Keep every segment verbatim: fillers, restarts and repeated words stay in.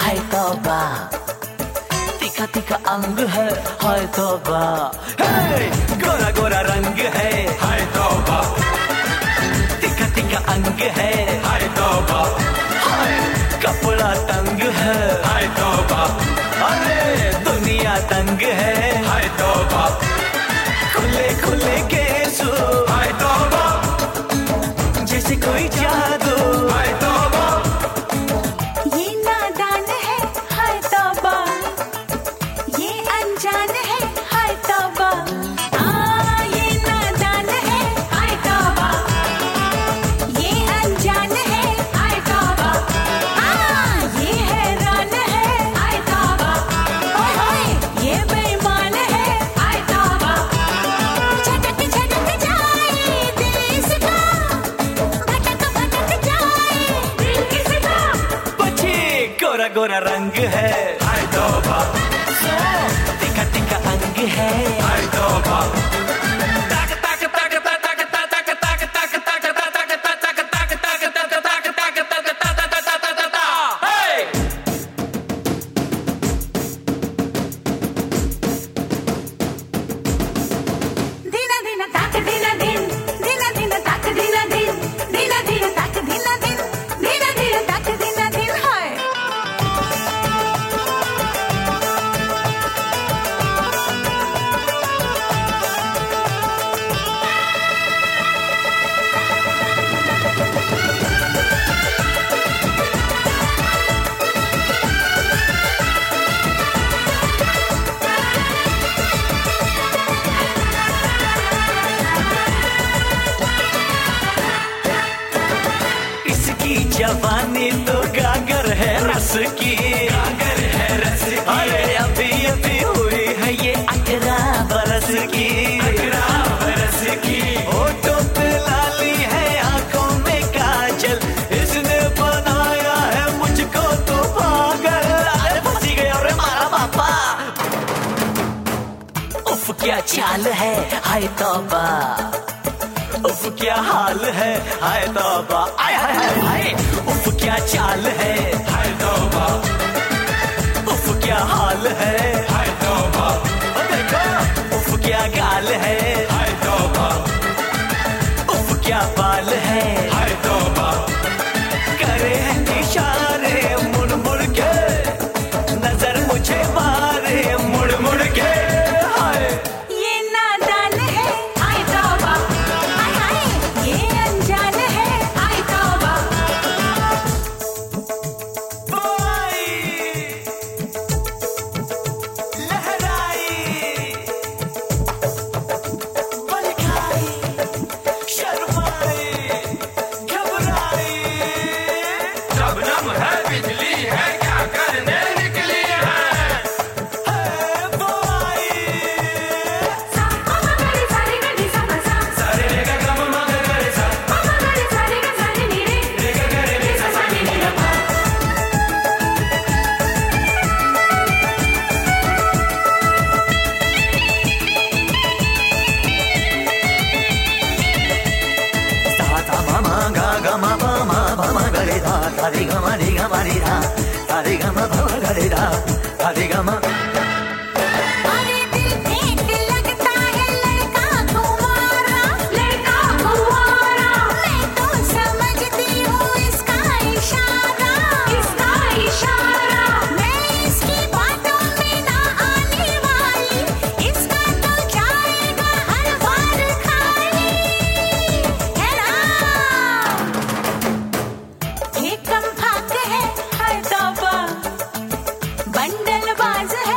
हाय तौबा, तीखा तीखा अंग है, हाय तौबा, हे गोरा गोरा रंग है, हाय तौबा, तीखा तीखा अंग है, हाय तौबा, हाय कपड़ा तंग है, हाय तौबा, अरे दुनिया तंग है, हाय तौबा, खुले खुले केसू, हाय तौबा, जैसे कोई जादू, हाय तौबा, ये नादान है, हाय तौबा, ये अनजान है, हाय तौबा, आ ये नादान है, हाय तौबा, ये अनजान है, हाय तौबा, आ ये हैरान है, हाय तौबा, ओए होए ये बेईमान है, हाय तौबा, झटक झटक जाए दिल इसका, भटक भटक जाए दिल किसका, बच्चे गोरा गोरा रंग है, हाय तौबा, तीखा तीखा अंग है, हाय तौबा, ताक ताक ताक ताक ताक ताक ताक ताक ताक ताक ताक ताक ताक ताक ताक ताक ताक ताक, हे दिना दिना ताक दिना दिन, दिना दिना ताक दिना दिन, दिना दिना ताक दिना दिन, दिना दिना ताक दिना दिन, हाय इसकी जवानी तो गागर है रस की, गागर है रस की, अरे अभी अभी हुई है ये अठारह बरस की, अठारह बरस की, होठों पे लाली है, आंखों में काजल, इसने बनाया है मुझको तो पागल, अरे फंसी गया रे मारा बापा, उफ क्या चाल है, हाय तौबा, उफ क्या हाल है, हाय तौबा, आय हाय हाय हाय, उफ क्या चाल है, हाय तौबा, उफ क्या हाल है, हाय तौबा, ओ देखो उफ क्या गाल है, हाय तौबा, उफ क्या बाल है, हाय तौबा, करे हैं इशारे मुड़ मुड़ के, नजर मुझे मारे मुड़ मुड़ के, हाय ये नादान है, हाय तौबा, हाय हाय ये अनजान है, हाय तौबा, बोई लहराई बलखाई शर्माई घबराई, शबनम है बिजली है क्या करने निकली है, है बोई सा ममा गरे सारे गरे सा सा, सारे रे गा गा मा गा गा रे सा, ममा गरे सारे गा सारे नी रे, रे गा गा रे रे सा सा नी नी रा पा। सा सा मा मा गा गा मा पा मा पा मा गा रे धा धा रे गा मा रे गा मा रे धा धा रे गा मा पा मा गा रे धा धा रे गा मा, अरे दिल फेंक लगता है लड़का कुंवारा, लड़का कुंवारा, मैं तो समझती हूँ इसका इशारा, इसका इशारा, मैं इसकी बातों में ना आने वाली, इसका तो जाएगा हर बार खाली, है ना, ये कम फाक है, हाय तौबा, बंडल बाज है,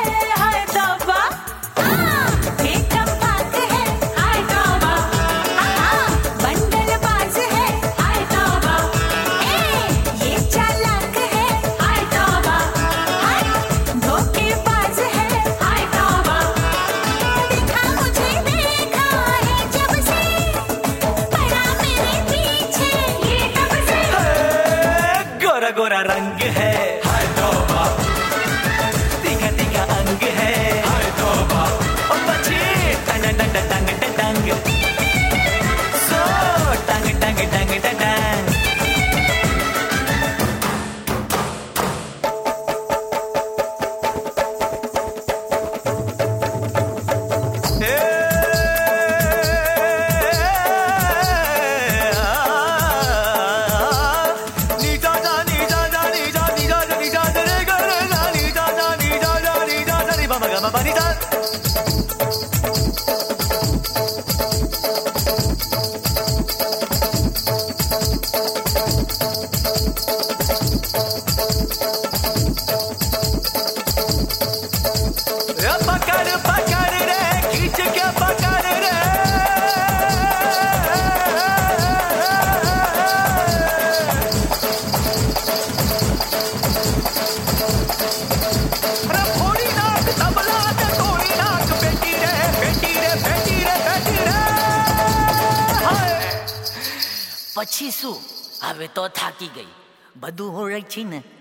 પછી શું? હવે તો થાકી ગઈ. બધું ઓળખ છે ને